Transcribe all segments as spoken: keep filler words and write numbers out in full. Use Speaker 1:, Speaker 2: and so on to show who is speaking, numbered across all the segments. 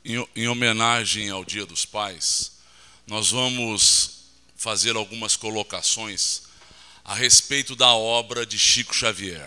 Speaker 1: Em, em homenagem ao Dia dos Pais, nós vamos fazer algumas colocações a respeito da obra de Chico Xavier.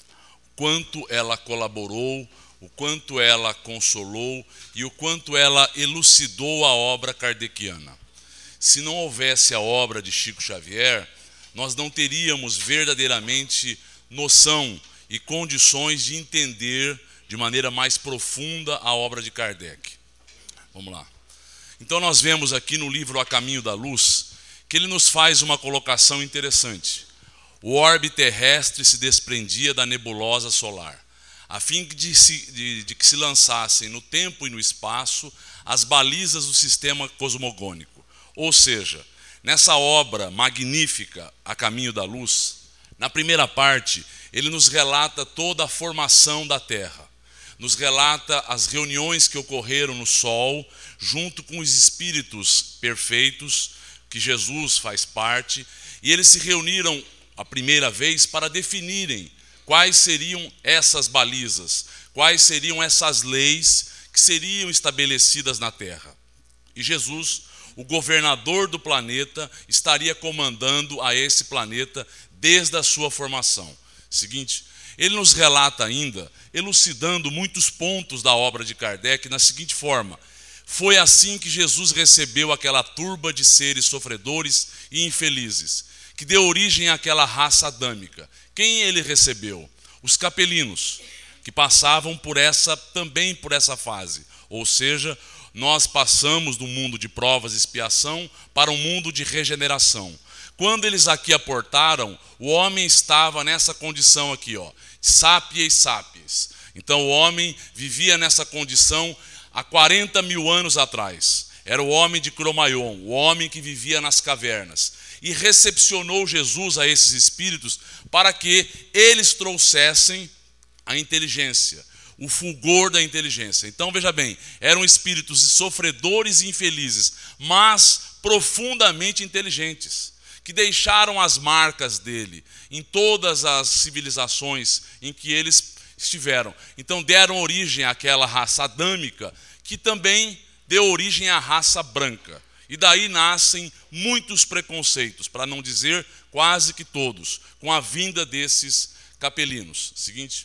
Speaker 1: O quanto ela colaborou, o quanto ela consolou e o quanto ela elucidou a obra kardeciana. Se não houvesse a obra de Chico Xavier, nós não teríamos verdadeiramente noção e condições de entender de maneira mais profunda a obra de Kardec. Vamos lá. Então nós vemos aqui no livro A Caminho da Luz que ele nos faz uma colocação interessante. O orbe terrestre se desprendia da nebulosa solar, a fim de, se, de, de que se lançassem no tempo e no espaço as balizas do sistema cosmogônico. Ou seja, nessa obra magnífica, A Caminho da Luz, na primeira parte, ele nos relata toda a formação da Terra. Nos relata as reuniões que ocorreram no Sol, junto com os espíritos perfeitos, que Jesus faz parte, e eles se reuniram a primeira vez para definirem quais seriam essas balizas, quais seriam essas leis que seriam estabelecidas na Terra. E Jesus, o governador do planeta, estaria comandando a esse planeta desde a sua formação. Seguinte, ele nos relata ainda, elucidando muitos pontos da obra de Kardec na seguinte forma: foi assim que Jesus recebeu aquela turba de seres sofredores e infelizes, que deu origem àquela raça adâmica. Quem ele recebeu? Os capelinos, que passavam por essa, também por essa fase. Ou seja, nós passamos do mundo de provas e expiação para um mundo de regeneração. Quando eles aqui aportaram, o homem estava nessa condição aqui, ó, sapiens sapiens. Então o homem vivia nessa condição há quarenta mil anos atrás. Era o homem de Cro-Magnon, o homem que vivia nas cavernas. E recepcionou Jesus a esses espíritos para que eles trouxessem a inteligência, o fulgor da inteligência. Então veja bem, eram espíritos sofredores e infelizes, mas profundamente inteligentes, que deixaram as marcas dele em todas as civilizações em que eles estiveram. Então deram origem àquela raça adâmica, que também deu origem à raça branca. E daí nascem muitos preconceitos, para não dizer quase que todos, com a vinda desses capelinos. Seguinte.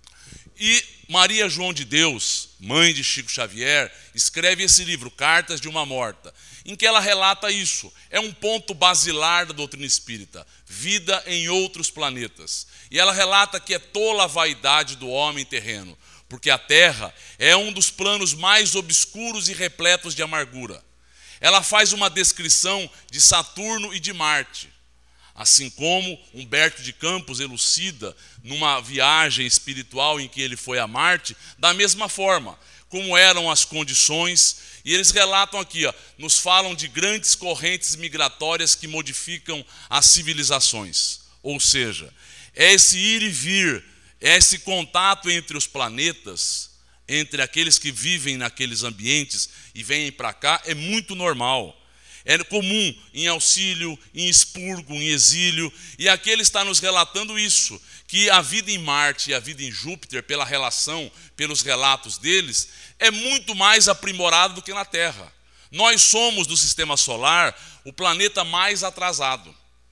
Speaker 1: E Maria João de Deus, mãe de Chico Xavier, escreve esse livro, Cartas de uma Morta, em que ela relata isso. É um ponto basilar da doutrina espírita, vida em outros planetas. E ela relata que é tola a vaidade do homem terreno, porque a Terra é um dos planos mais obscuros e repletos de amargura. Ela faz uma descrição de Saturno e de Marte, assim como Humberto de Campos elucida numa viagem espiritual em que ele foi a Marte, da mesma forma, como eram as condições. E eles relatam aqui, ó, nos falam de grandes correntes migratórias que modificam as civilizações. Ou seja, é esse ir e vir, é esse contato entre os planetas, entre aqueles que vivem naqueles ambientes e vêm para cá, é muito normal. É comum em auxílio, em expurgo, em exílio. E aqui ele está nos relatando isso, que a vida em Marte e a vida em Júpiter, pela relação, pelos relatos deles, é muito mais aprimorada do que na Terra. Nós somos, do sistema solar, o planeta mais atrasado.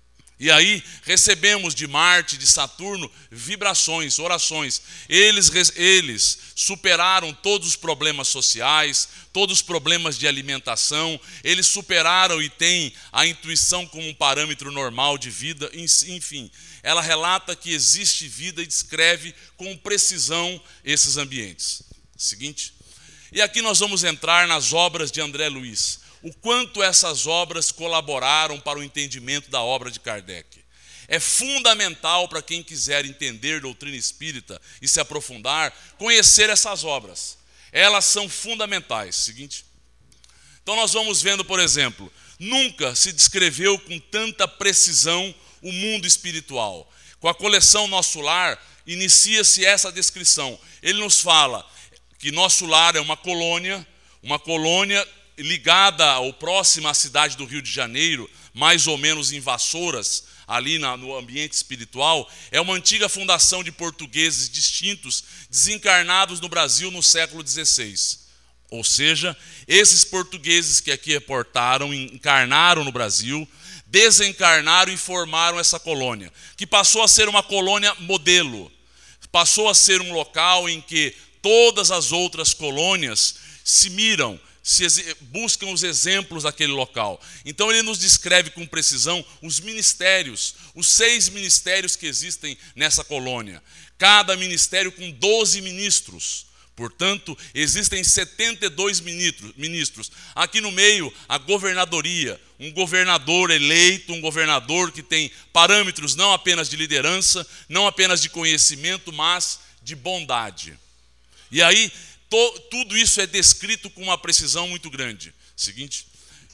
Speaker 1: E aí recebemos de Marte, de Saturno, vibrações, orações. Eles, eles superaram todos os problemas sociais, todos os problemas de alimentação. Eles superaram e têm a intuição como um parâmetro normal de vida. Enfim, ela relata que existe vida e descreve com precisão esses ambientes. Seguinte. E aqui nós vamos entrar nas obras de André Luiz. O quanto essas obras colaboraram para o entendimento da obra de Kardec. É fundamental para quem quiser entender doutrina espírita e se aprofundar, conhecer essas obras. Elas são fundamentais. Seguinte. Então nós vamos vendo, por exemplo, nunca se descreveu com tanta precisão o mundo espiritual. Com a coleção Nosso Lar, inicia-se essa descrição. Ele nos fala que nosso lar é uma colônia, uma colônia ligada ou próxima à cidade do Rio de Janeiro, mais ou menos em Vassouras, ali na, no ambiente espiritual, é uma antiga fundação de portugueses distintos, desencarnados no Brasil no século dezesseis. Ou seja, esses portugueses que aqui reportaram, encarnaram no Brasil, desencarnaram e formaram essa colônia, que passou a ser uma colônia modelo, passou a ser um local em que todas as outras colônias se miram, se buscam os exemplos daquele local. Então ele nos descreve com precisão os ministérios, os seis ministérios que existem nessa colônia. Cada ministério com doze ministros. Portanto, existem setenta e dois ministros. Aqui no meio, a governadoria, um governador eleito, um governador que tem parâmetros não apenas de liderança, não apenas de conhecimento, mas de bondade. E aí, to, tudo isso é descrito com uma precisão muito grande. Seguinte.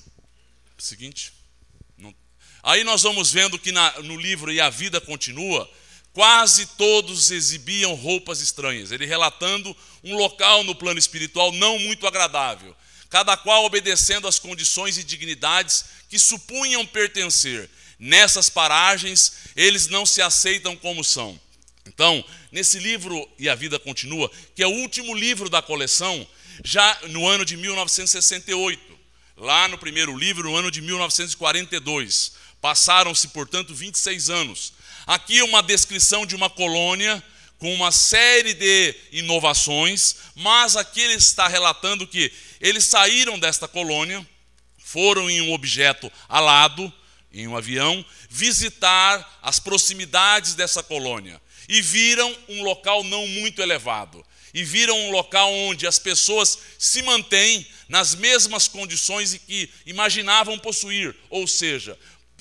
Speaker 1: Seguinte. Não. Aí nós vamos vendo que na, no livro E a Vida Continua, quase todos exibiam roupas estranhas. Ele relatando um local no plano espiritual não muito agradável, cada qual obedecendo às condições e dignidades que supunham pertencer. Nessas paragens, eles não se aceitam como são. Então, nesse livro E a Vida Continua, que é o último livro da coleção, já no ano de mil novecentos e sessenta e oito, lá no primeiro livro, no ano de mil novecentos e quarenta e dois, passaram-se, portanto, vinte e seis anos. Aqui uma descrição de uma colônia com uma série de inovações, mas aqui ele está relatando que eles saíram desta colônia, foram em um objeto alado, em um avião, visitar as proximidades dessa colônia e viram um local não muito elevado. E viram um local onde as pessoas se mantêm nas mesmas condições que imaginavam possuir, ou seja,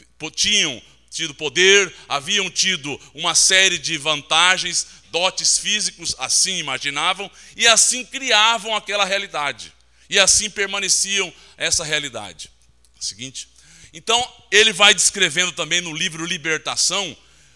Speaker 1: tinham tido poder, haviam tido uma série de vantagens, dotes físicos, assim imaginavam, e assim criavam aquela realidade. E assim permaneciam essa realidade. Seguinte. Então, ele vai descrevendo também no livro Libertação,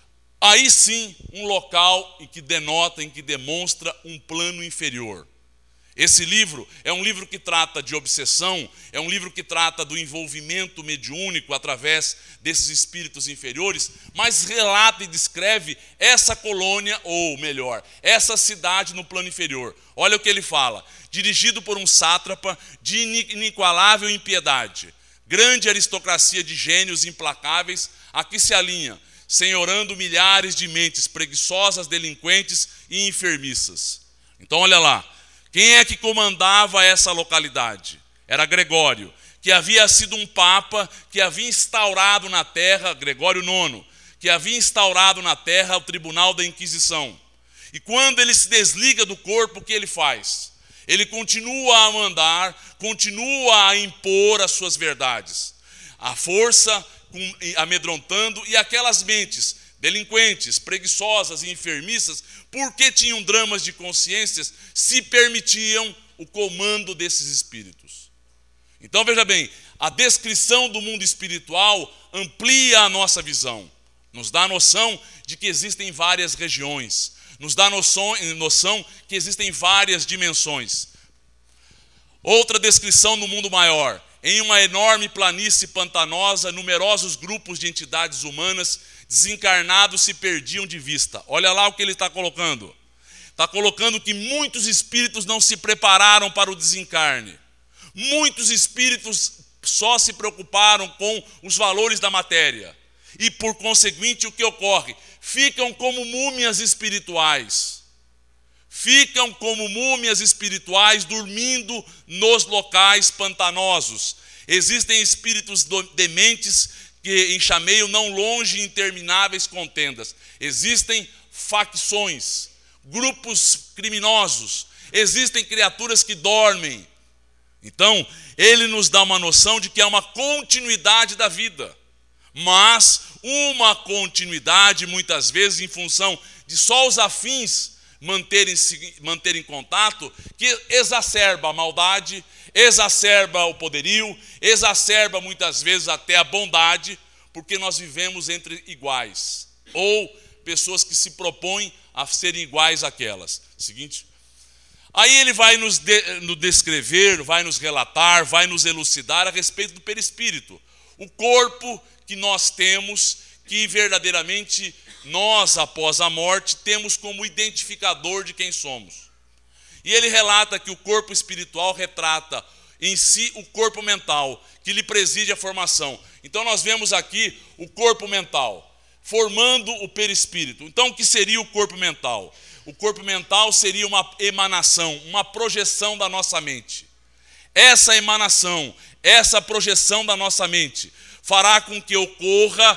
Speaker 1: aí sim, um local em que denota, em que demonstra um plano inferior. Esse livro é um livro que trata de obsessão, é um livro que trata do envolvimento mediúnico através desses espíritos inferiores, mas relata e descreve essa colônia, ou melhor, essa cidade no plano inferior. Olha o que ele fala: dirigido por um sátrapa de inigualável impiedade, grande aristocracia de gênios implacáveis, aqui se alinha, senhorando milhares de mentes preguiçosas, delinquentes e enfermiças. Então olha lá. Quem é que comandava essa localidade? Era Gregório, que havia sido um papa, que havia instaurado na terra, Gregório nono, que havia instaurado na terra o tribunal da Inquisição. E quando ele se desliga do corpo, o que ele faz? Ele continua a mandar, continua a impor as suas verdades. A força amedrontando, e aquelas mentes delinquentes, preguiçosas e enfermiças, porque tinham dramas de consciências, se permitiam o comando desses espíritos. Então veja bem, a descrição do mundo espiritual amplia a nossa visão, nos dá a noção de que existem várias regiões, nos dá a noção, noção que existem várias dimensões. Outra descrição no mundo maior: em uma enorme planície pantanosa, numerosos grupos de entidades humanas desencarnados se perdiam de vista. Olha lá o que ele está colocando. Está colocando que muitos espíritos não se prepararam para o desencarne. Muitos espíritos só se preocuparam com os valores da matéria. E, por conseguinte, o que ocorre? Ficam como múmias espirituais. Ficam como múmias espirituais dormindo nos locais pantanosos. Existem espíritos dementes que enxameiam não longe intermináveis contendas. Existem facções, grupos criminosos, existem criaturas que dormem. Então, ele nos dá uma noção de que é uma continuidade da vida, mas uma continuidade muitas vezes em função de só os afins manterem, manterem contato, que exacerba a maldade, exacerba o poderio, exacerba muitas vezes até a bondade, porque nós vivemos entre iguais, ou pessoas que se propõem a serem iguais àquelas. Seguinte. Aí ele vai nos, de, nos descrever, vai nos relatar, vai nos elucidar a respeito do perispírito, o corpo que nós temos, que verdadeiramente nós, após a morte, temos como identificador de quem somos. E ele relata que o corpo espiritual retrata em si o corpo mental, que lhe preside a formação. Então nós vemos aqui o corpo mental, formando o perispírito. Então o que seria o corpo mental? O corpo mental seria uma emanação, uma projeção da nossa mente. Essa emanação, essa projeção da nossa mente fará com que ocorra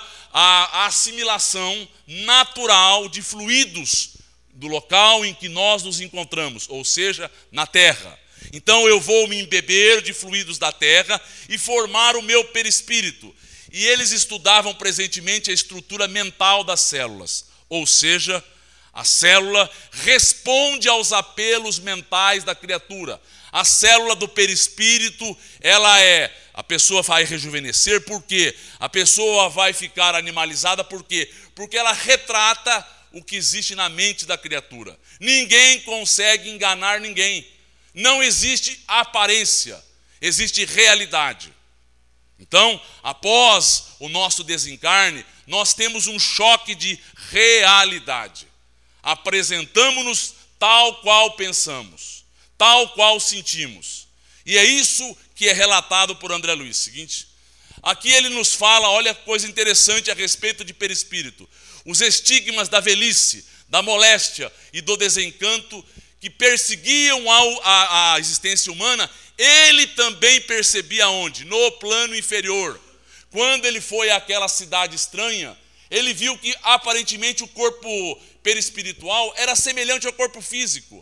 Speaker 1: a assimilação natural de fluidos do local em que nós nos encontramos, ou seja, na terra. Então eu vou me embeber de fluidos da terra e formar o meu perispírito. E eles estudavam presentemente a estrutura mental das células, ou seja, a célula responde aos apelos mentais da criatura. A célula do perispírito, ela é, a pessoa vai rejuvenescer, por quê? A pessoa vai ficar animalizada, por quê? Porque ela retrata o que existe na mente da criatura. Ninguém consegue enganar ninguém. Não existe aparência, existe realidade. Então, após o nosso desencarne, nós temos um choque de realidade. Apresentamos-nos tal qual pensamos, tal qual sentimos. E é isso que é relatado por André Luiz. Seguinte, aqui ele nos fala, olha que coisa interessante a respeito de perispírito. Os estigmas da velhice, da moléstia e do desencanto que perseguiam a, a existência humana, ele também percebia onde? No plano inferior. Quando ele foi àquela cidade estranha, ele viu que aparentemente o corpo perispiritual era semelhante ao corpo físico.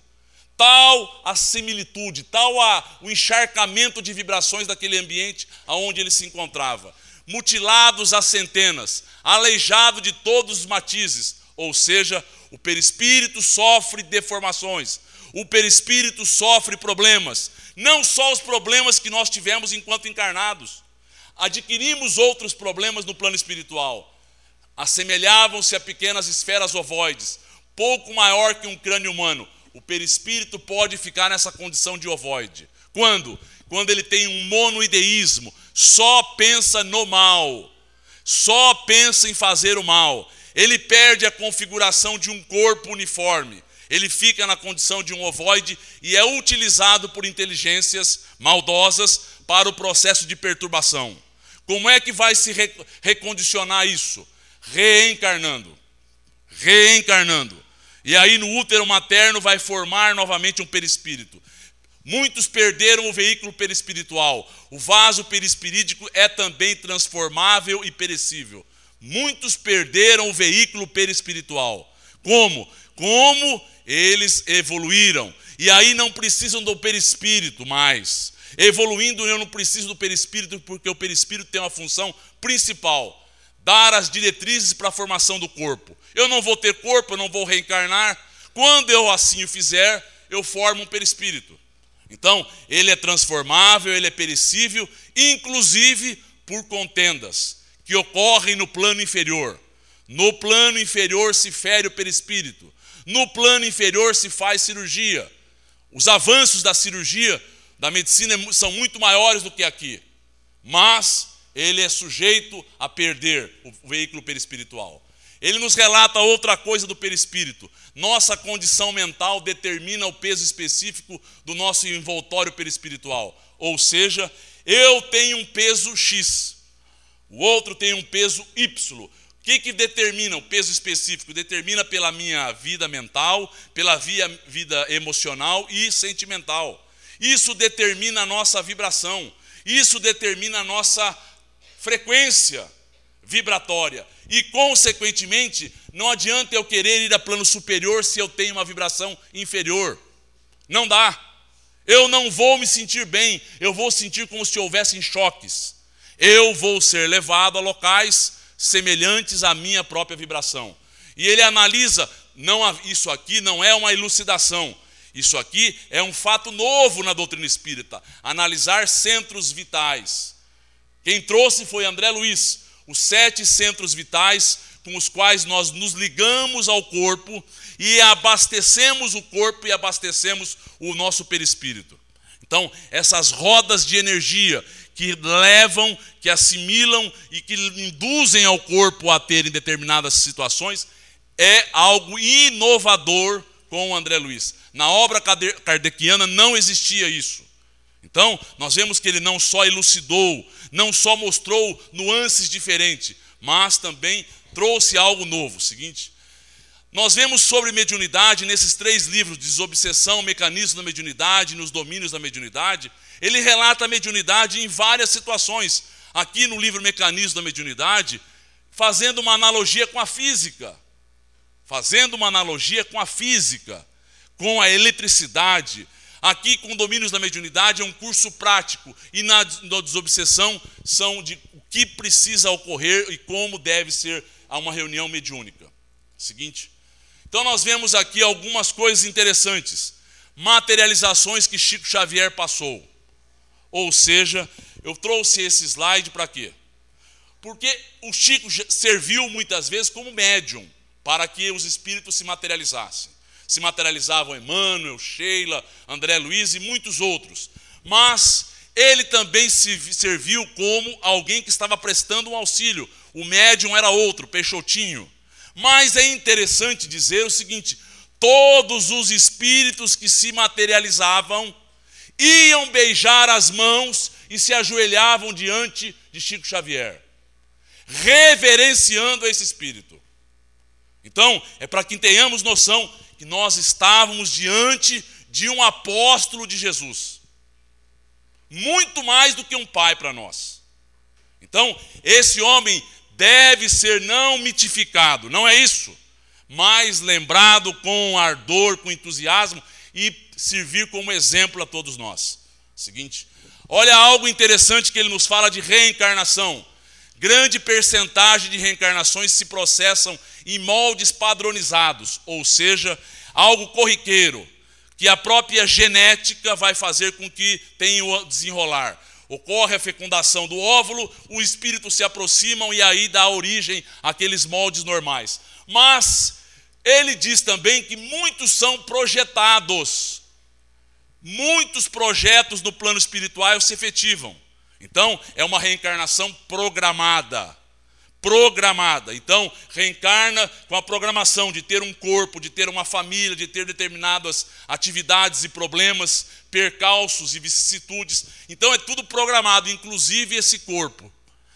Speaker 1: Tal a similitude, tal a, o encharcamento de vibrações daquele ambiente onde ele se encontrava. Mutilados a centenas, aleijado de todos os matizes, ou seja, o perispírito sofre deformações, o perispírito sofre problemas, não só os problemas que nós tivemos enquanto encarnados, adquirimos outros problemas no plano espiritual. Assemelhavam-se a pequenas esferas ovoides, pouco maior que um crânio humano. O perispírito pode ficar nessa condição de ovoide. Quando? Quando ele tem um monoideísmo, só pensa no mal, só pensa em fazer o mal. Ele perde a configuração de um corpo uniforme. Ele fica na condição de um ovoide e é utilizado por inteligências maldosas para o processo de perturbação. Como é que vai se re- recondicionar isso? Reencarnando. Reencarnando. E aí no útero materno vai formar novamente um perispírito. Muitos perderam o veículo perispiritual. O vaso perispirídico é também transformável e perecível. Muitos perderam o veículo perispiritual. Como? Como eles evoluíram. E aí não precisam do perispírito mais. Evoluindo, eu não preciso do perispírito, porque o perispírito tem uma função principal: dar as diretrizes para a formação do corpo. Eu não vou ter corpo, eu não vou reencarnar. Quando eu assim o fizer, eu formo um perispírito. Então, ele é transformável, ele é perecível, inclusive por contendas que ocorrem no plano inferior. No plano inferior se fere o perispírito. No plano inferior se faz cirurgia. Os avanços da cirurgia, da medicina, são muito maiores do que aqui. Mas ele é sujeito a perder o veículo perispiritual. Ele nos relata outra coisa do perispírito. Nossa condição mental determina o peso específico do nosso envoltório perispiritual. Ou seja, eu tenho um peso X, o outro tem um peso Y. O que, que determina o peso específico? Determina pela minha vida mental, pela via, vida emocional e sentimental. Isso determina a nossa vibração. Isso determina a nossa frequência vibratória. E, consequentemente, não adianta eu querer ir a plano superior se eu tenho uma vibração inferior. Não dá. Eu não vou me sentir bem. Eu vou sentir como se houvessem choques. Eu vou ser levado a locais semelhantes à minha própria vibração. E ele analisa, não, isso aqui não é uma elucidação. Isso aqui é um fato novo na doutrina espírita. Analisar centros vitais. Quem trouxe foi André Luiz. Os sete centros vitais com os quais nós nos ligamos ao corpo e abastecemos o corpo e abastecemos o nosso perispírito. Então, essas rodas de energia que levam, que assimilam e que induzem ao corpo a ter em determinadas situações, é algo inovador com o André Luiz. Na obra kardeciana não existia isso. Então, nós vemos que ele não só elucidou, não só mostrou nuances diferentes, mas também trouxe algo novo. Seguinte, nós vemos sobre mediunidade nesses três livros, Desobsessão, Mecanismo da Mediunidade, nos Domínios da Mediunidade. Ele relata a mediunidade em várias situações. Aqui no livro Mecanismo da Mediunidade, fazendo uma analogia com a física. Fazendo uma analogia com a física, com a eletricidade. Aqui, com Domínios da Mediunidade, é um curso prático. E na, na Desobsessão, são de o que precisa ocorrer e como deve ser uma reunião mediúnica. Seguinte. Então, nós vemos aqui algumas coisas interessantes. Materializações que Chico Xavier passou. Ou seja, eu trouxe esse slide para quê? Porque o Chico serviu muitas vezes como médium para que os espíritos se materializassem. Se materializavam Emmanuel, Sheila, André Luiz e muitos outros. Mas ele também se serviu como alguém que estava prestando um auxílio. O médium era outro, Peixotinho. Mas é interessante dizer o seguinte: todos os espíritos que se materializavam iam beijar as mãos e se ajoelhavam diante de Chico Xavier, reverenciando esse espírito. Então, é para que tenhamos noção que nós estávamos diante de um apóstolo de Jesus. Muito mais do que um pai para nós. Então, esse homem deve ser não mitificado, não é isso, mas lembrado com ardor, com entusiasmo e servir como exemplo a todos nós. Seguinte, olha algo interessante que ele nos fala de reencarnação. Grande percentagem de reencarnações se processam em moldes padronizados, ou seja, algo corriqueiro, que a própria genética vai fazer com que tenha o desenrolar. Ocorre a fecundação do óvulo, o espírito se aproximam e aí dá origem àqueles moldes normais. Mas ele diz também que muitos são projetados. Muitos projetos no plano espiritual se efetivam. Então, é uma reencarnação programada. Programada. Então, reencarna com a programação de ter um corpo, de ter uma família, de ter determinadas atividades e problemas, percalços e vicissitudes. Então, é tudo programado, inclusive esse corpo.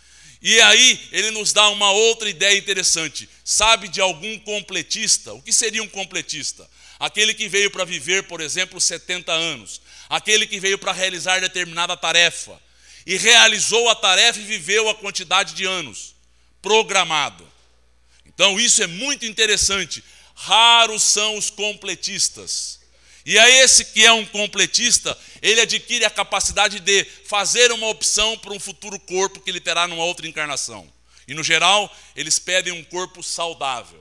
Speaker 1: E aí, ele nos dá uma outra ideia interessante. Sabe de algum completista? O que seria um completista? Aquele que veio para viver, por exemplo, setenta anos. Aquele que veio para realizar determinada tarefa. E realizou a tarefa e viveu a quantidade de anos. Programado. Então isso é muito interessante. Raros são os completistas. E a esse que é um completista, ele adquire a capacidade de fazer uma opção para um futuro corpo que ele terá numa outra encarnação. E no geral, eles pedem um corpo saudável,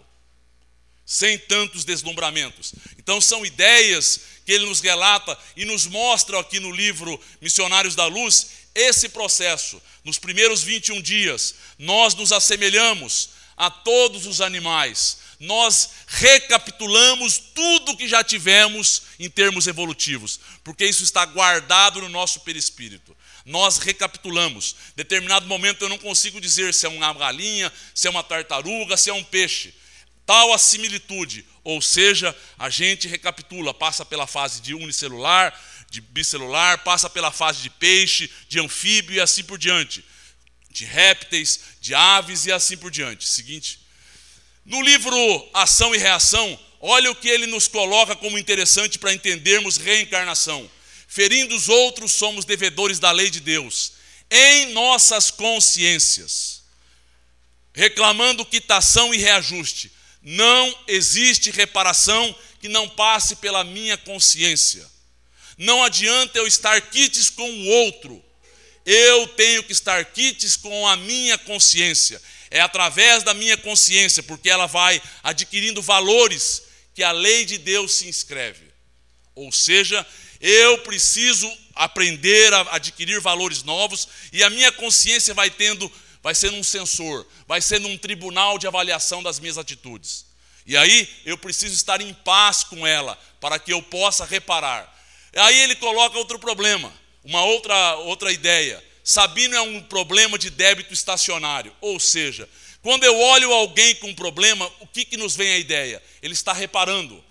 Speaker 1: sem tantos deslumbramentos. Então são ideias que ele nos relata e nos mostra aqui no livro Missionários da Luz, esse processo. Nos primeiros vinte e um dias, nós nos assemelhamos a todos os animais. Nós recapitulamos tudo que já tivemos em termos evolutivos, porque isso está guardado no nosso perispírito. Nós recapitulamos. Em determinado momento eu não consigo dizer se é uma galinha, se é uma tartaruga, se é um peixe. Tal a similitude, ou seja, a gente recapitula, passa pela fase de unicelular, de bicelular, passa pela fase de peixe, de anfíbio e assim por diante. De répteis, de aves e assim por diante. Seguinte, no livro Ação e Reação, olha o que ele nos coloca como interessante para entendermos reencarnação. Ferindo os outros, somos devedores da lei de Deus, em nossas consciências, reclamando quitação e reajuste. Não existe reparação que não passe pela minha consciência. Não adianta eu estar quites com o outro. Eu tenho que estar quites com a minha consciência. É através da minha consciência, porque ela vai adquirindo valores que a lei de Deus se inscreve. Ou seja, eu preciso aprender a adquirir valores novos e a minha consciência vai tendo, vai sendo um sensor, vai sendo um tribunal de avaliação das minhas atitudes. E aí eu preciso estar em paz com ela para que eu possa reparar. Aí ele coloca outro problema, uma outra, outra ideia. Sabino é um problema de débito estacionário. Ou seja, quando eu olho alguém com um problema, o que, que nos vem a ideia? Ele está reparando.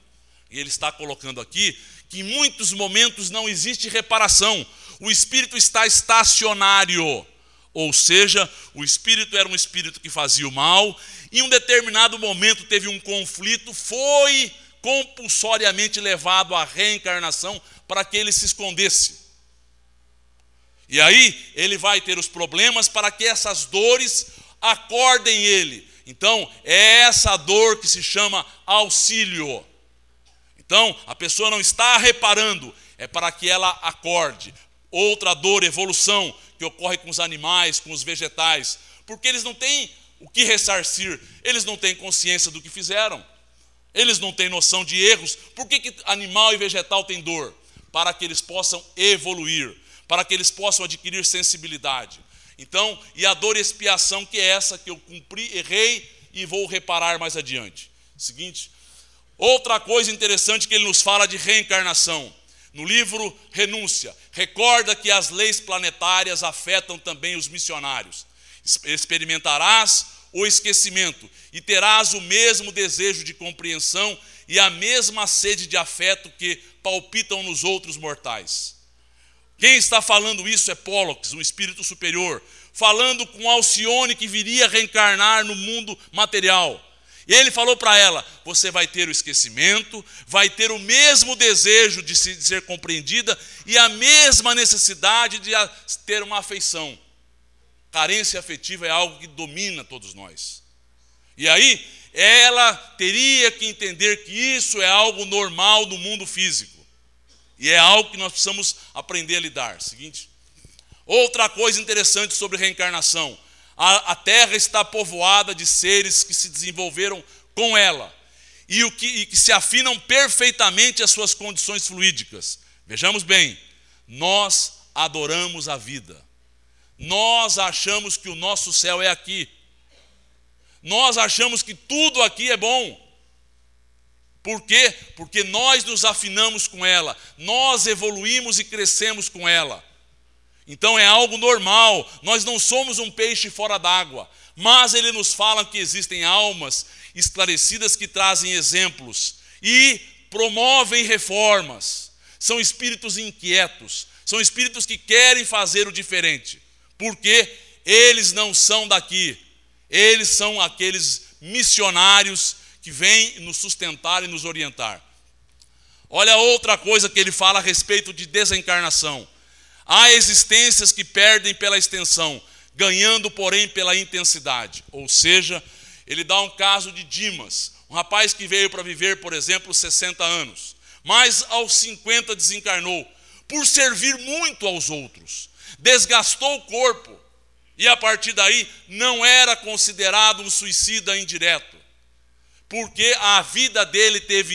Speaker 1: E ele está colocando aqui que em muitos momentos não existe reparação. O espírito está estacionário. Ou seja, o espírito era um espírito que fazia o mal. Em um determinado momento teve um conflito, foi compulsoriamente levado à reencarnação para que ele se escondesse. E aí ele vai ter os problemas para que essas dores acordem ele. Então é essa dor que se chama auxílio. Então a pessoa não está reparando, é para que ela acorde. Outra dor, evolução, que ocorre com os animais, com os vegetais, porque eles não têm o que ressarcir, eles não têm consciência do que fizeram, eles não têm noção de erros. Por que que animal e vegetal têm dor? Para que eles possam evoluir, para que eles possam adquirir sensibilidade. Então, e a dor e expiação, que é essa que eu cumpri, errei e vou reparar mais adiante. Seguinte, outra coisa interessante que ele nos fala de reencarnação. No livro Renúncia, recorda que as leis planetárias afetam também os missionários. Experimentarás o esquecimento e terás o mesmo desejo de compreensão e a mesma sede de afeto que palpitam nos outros mortais. Quem está falando isso é Pólux, um espírito superior, falando com Alcione, que viria reencarnar no mundo material. E ele falou para ela, você vai ter o esquecimento, vai ter o mesmo desejo de, se, de ser compreendida e a mesma necessidade de ter uma afeição. Carência afetiva é algo que domina todos nós. E aí, ela teria que entender que isso é algo normal do mundo físico. E é algo que nós precisamos aprender a lidar. Seguinte, outra coisa interessante sobre reencarnação. A, a Terra está povoada de seres que se desenvolveram com ela e, o que, e que se afinam perfeitamente às suas condições fluídicas. Vejamos bem, nós adoramos a vida. Nós achamos que o nosso céu é aqui. Nós achamos que tudo aqui é bom. Por quê? Porque nós nos afinamos com ela. Nós evoluímos e crescemos com ela. Então é algo normal, nós não somos um peixe fora d'água, mas ele nos fala que existem almas esclarecidas que trazem exemplos e promovem reformas. São espíritos inquietos, são espíritos que querem fazer o diferente, porque eles não são daqui, eles são aqueles missionários que vêm nos sustentar e nos orientar. Olha outra coisa que ele fala a respeito de desencarnação. Há existências que perdem pela extensão, ganhando, porém, pela intensidade. Ou seja, ele dá um caso de Dimas, um rapaz que veio para viver, por exemplo, sessenta anos, mas aos cinquenta desencarnou, por servir muito aos outros, desgastou o corpo, e a partir daí não era considerado um suicida indireto, porque a vida dele teve